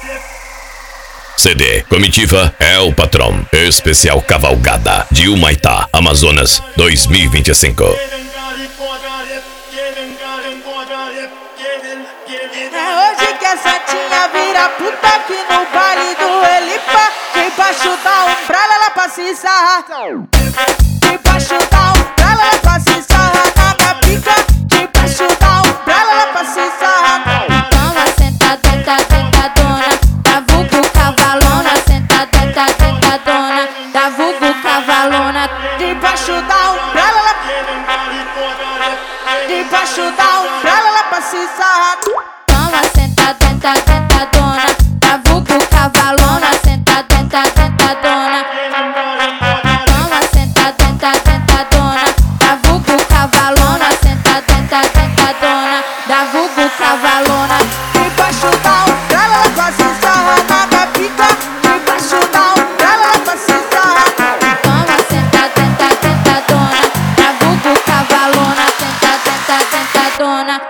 CD Comitiva é o patrão. Especial Cavalgada de Humaitá, Amazonas 2025. É hoje que a Santinha vira puta aqui no baile do Elipa. Debaixo da umbrella ela passa e sarra. Debaixo da umbrella ela passa e sarra na minha pica. Debaixo da umbrella ela passa e sarra. Toma, senta, tenta, tentadona, da vulgo cavalona. Senta, tenta, tentadona, da vulgo cavalona. Debaixo da umbrella ela. Debaixo da umbrella ela passa e sarra. Toma, senta, tenta, tentadona, da vulgo cavalona. Senta, tenta, tentadona. Toma, senta, tenta, tentadona, da vulgo cavalona. Senta, tenta, tentadona, da vulgo cavalona. Debaixo da umbrella ela passa e sarra na minha pica. Debaixo da umbrella ela passa e sarra. Toma, senta, tenta, tentadona, da vulgo cavalona. Senta, tenta, tentadona.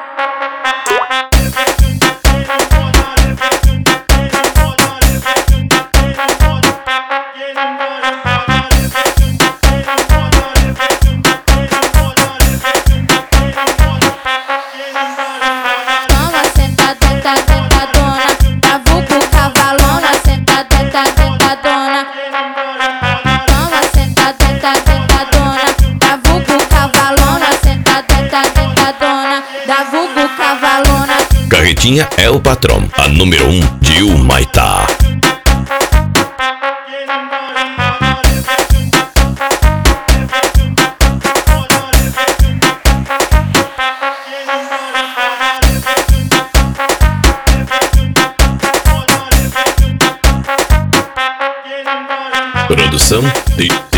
Toma, senta, tenta, tentadona, da vulgo cavalona. Senta, tenta, tentadona. Toma, senta, tenta, tentadona, da vulgo cavalona. Senta, tenta, tentadona, da vulgo cavalona. Carretinha é o patrão, a número 1 de Humaitá. Produção de